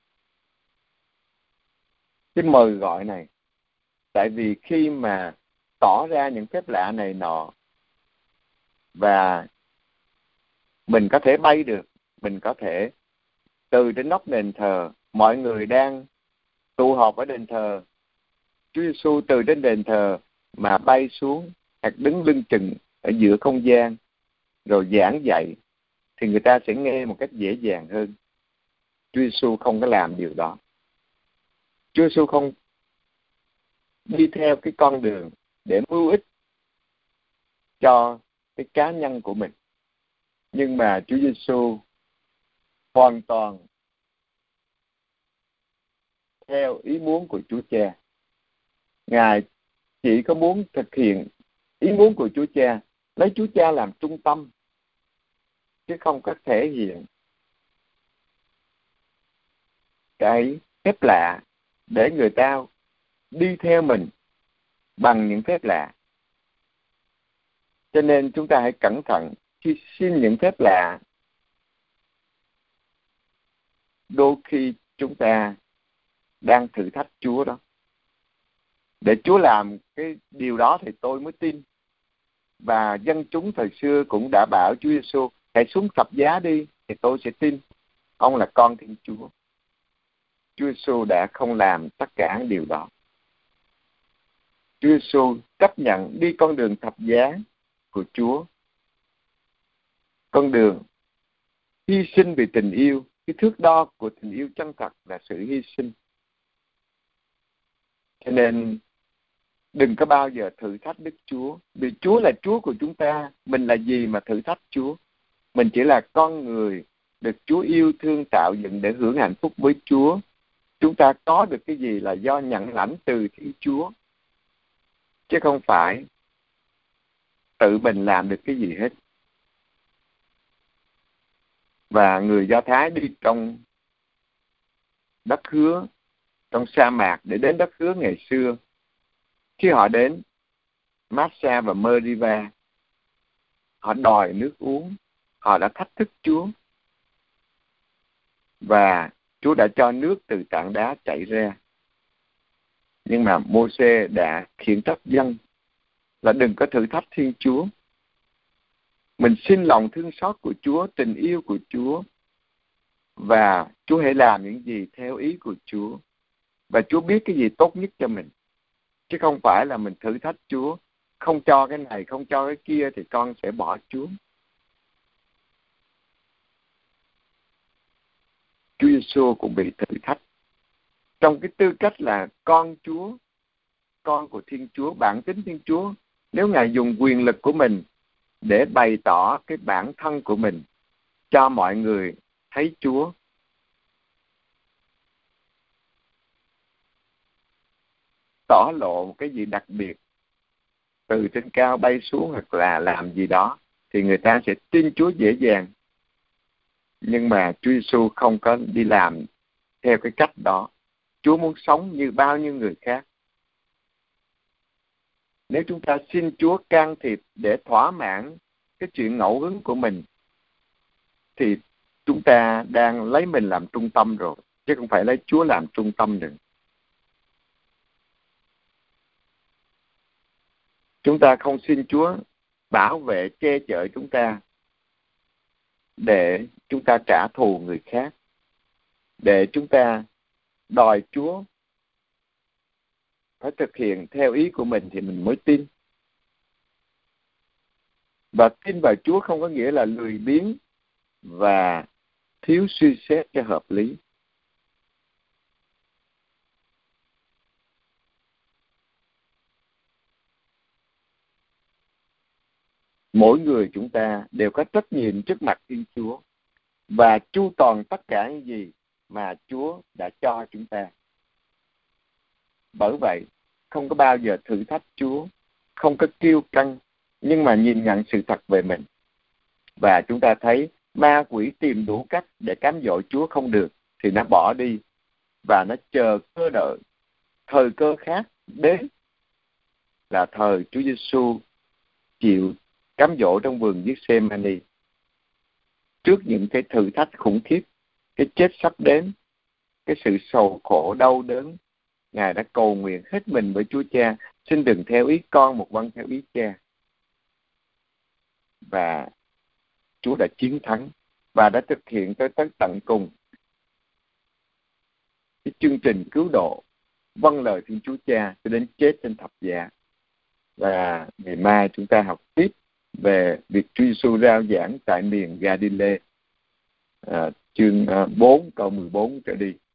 cái mời gọi này. Tại vì khi mà tỏ ra những phép lạ này nọ, và mình có thể bay được, mình có thể từ trên nóc đền thờ, mọi người đang tụ họp ở đền thờ, Chúa Giêsu từ trên đền thờ mà bay xuống hoặc đứng lưng chừng ở giữa không gian rồi giảng dạy, thì người ta sẽ nghe một cách dễ dàng hơn. Chúa Giêsu không có làm điều đó. Chúa Giêsu không đi theo cái con đường để mưu ích cho cái cá nhân của mình, nhưng mà Chúa Giêsu hoàn toàn theo ý muốn của Chúa Cha. Ngài chỉ có muốn thực hiện ý muốn của Chúa Cha, lấy Chúa Cha làm trung tâm, chứ không có thể hiện cái phép lạ để người ta đi theo mình bằng những phép lạ. Cho nên chúng ta hãy cẩn thận khi xin những phép lạ. Đôi khi chúng ta đang thử thách Chúa đó. Để Chúa làm cái điều đó thì tôi mới tin. Và dân chúng thời xưa cũng đã bảo Chúa Giêsu hãy xuống thập giá đi thì tôi sẽ tin. Ông là con Thiên Chúa. Chúa Giêsu đã không làm tất cả điều đó. Chúa Giêsu chấp nhận đi con đường thập giá của Chúa. Con đường hy sinh vì tình yêu. Cái thước đo của tình yêu chân thật là sự hy sinh. Cho nên đừng có bao giờ thử thách Đức Chúa. Vì Chúa là Chúa của chúng ta. Mình là gì mà thử thách Chúa? Mình chỉ là con người được Chúa yêu thương tạo dựng để hưởng hạnh phúc với Chúa. Chúng ta có được cái gì là do nhận lãnh từ Thiên Chúa, chứ không phải tự mình làm được cái gì hết. Và người Do Thái đi trong đất hứa, trong sa mạc để đến đất hứa ngày xưa. Khi họ đến Massa và Meriva, họ đòi nước uống, họ đã thách thức Chúa. Và Chúa đã cho nước từ tảng đá chảy ra. Nhưng mà Mô-sê đã khiển trách dân là đừng có thử thách Thiên Chúa. Mình xin lòng thương xót của Chúa, tình yêu của Chúa. Và Chúa hãy làm những gì theo ý của Chúa. Và Chúa biết cái gì tốt nhất cho mình. Chứ không phải là mình thử thách Chúa. Không cho cái này, không cho cái kia thì con sẽ bỏ Chúa. Chúa Giêsu cũng bị thử thách. Trong cái tư cách là con Chúa, con của Thiên Chúa, bản tính Thiên Chúa. Nếu Ngài dùng quyền lực của mình để bày tỏ cái bản thân của mình cho mọi người thấy Chúa, tỏ lộ một cái gì đặc biệt, từ trên cao bay xuống hoặc là làm gì đó, thì người ta sẽ tin Chúa dễ dàng. Nhưng mà Chúa Giêsu không có đi làm theo cái cách đó. Chúa muốn sống như bao nhiêu người khác. Nếu chúng ta xin Chúa can thiệp để thỏa mãn cái chuyện ngẫu hứng của mình, thì chúng ta đang lấy mình làm trung tâm rồi, chứ không phải lấy Chúa làm trung tâm nữa. Chúng ta không xin Chúa bảo vệ, che chở chúng ta để chúng ta trả thù người khác, để chúng ta đòi Chúa phải thực hiện theo ý của mình thì mình mới tin. Và tin vào Chúa không có nghĩa là lười biếng và thiếu suy xét cho hợp lý. Mỗi người chúng ta đều có trách nhiệm trước mặt Thiên Chúa và chu toàn tất cả những gì mà Chúa đã cho chúng ta. Bởi vậy, không có bao giờ thử thách Chúa, không có kiêu căng, nhưng mà nhìn nhận sự thật về mình. Và chúng ta thấy ma quỷ tìm đủ cách để cám dỗ Chúa không được, thì nó bỏ đi và nó chờ cơ đợi thời cơ khác đến, là thời Chúa Giêsu chịu cám dỗ trong vườn Gethsemane. Trước những cái thử thách khủng khiếp, cái chết sắp đến, cái sự sầu khổ đau đớn, Ngài đã cầu nguyện hết mình với Chúa Cha, xin đừng theo ý con một vâng theo ý Cha. Và Chúa đã chiến thắng và đã thực hiện tới tận cùng cái chương trình cứu độ, vâng lời Thiên Chúa Cha cho đến chết trên thập giá. Và ngày mai chúng ta học tiếp về việc Chúa Giêsu rao giảng tại miền Galilee, chương 4 câu 14 trở đi.